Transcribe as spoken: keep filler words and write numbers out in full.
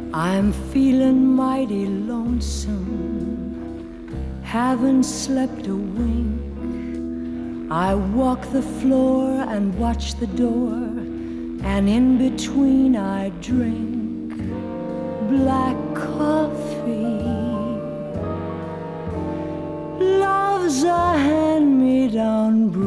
I'm feeling mighty lonesome, haven't slept a wink. I walk the floor and watch the door, and in between I drink black coffee. Love's a hand-me-down brew.